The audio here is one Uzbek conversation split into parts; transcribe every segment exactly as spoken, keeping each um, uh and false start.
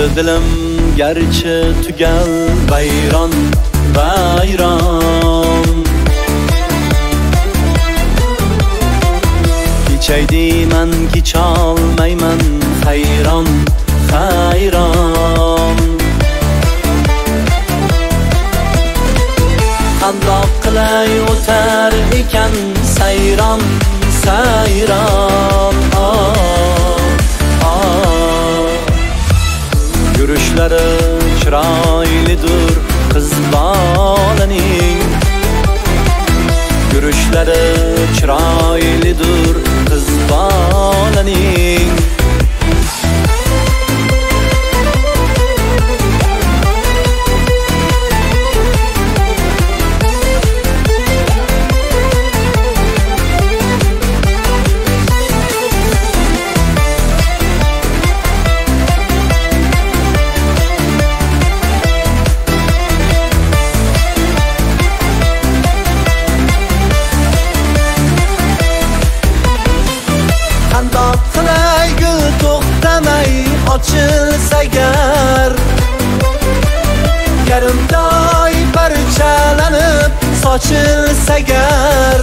dilim garchi tugal bayron bayron kechay deyman kecholmayman hayron hayron qandoq qilay o'tar ekan sayron sayron Yurushlari chiroylidir qiz bolaning Yurushlari chiroylidir qiz bolaning Ochilsa gar Yarimdoy parchalanib sochilsa gar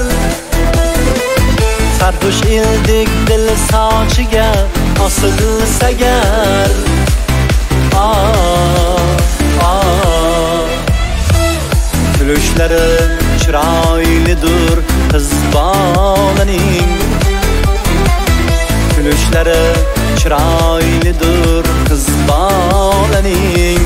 Sarxush eldek dil sochiga osilsa gar Kulishlari chiroylidir qiz bolaning Kulishlari chiroylidir qiz bolaning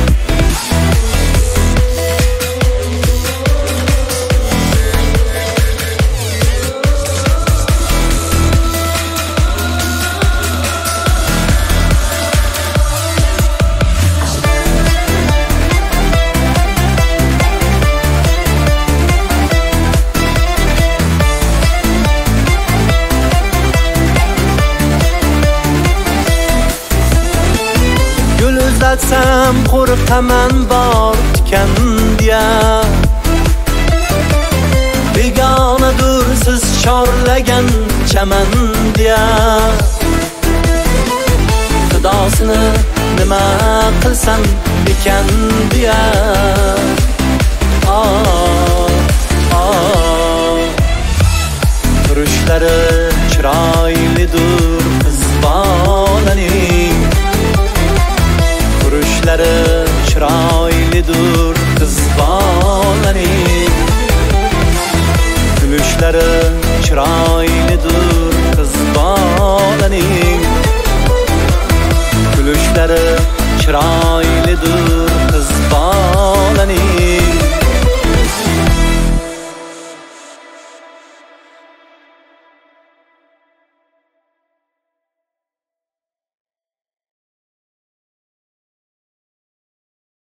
Uzatsam qo'rqaman bor tikan diya Begonadur siz chorlagan chaman diya Xudosini nima qilsam ekan diya Turishlari chiroylidir qiz bolaning Kulishlari chiroylidir qiz bolaning Kulishlari chiroylidir qiz bolaning Kulishlari chiroylidir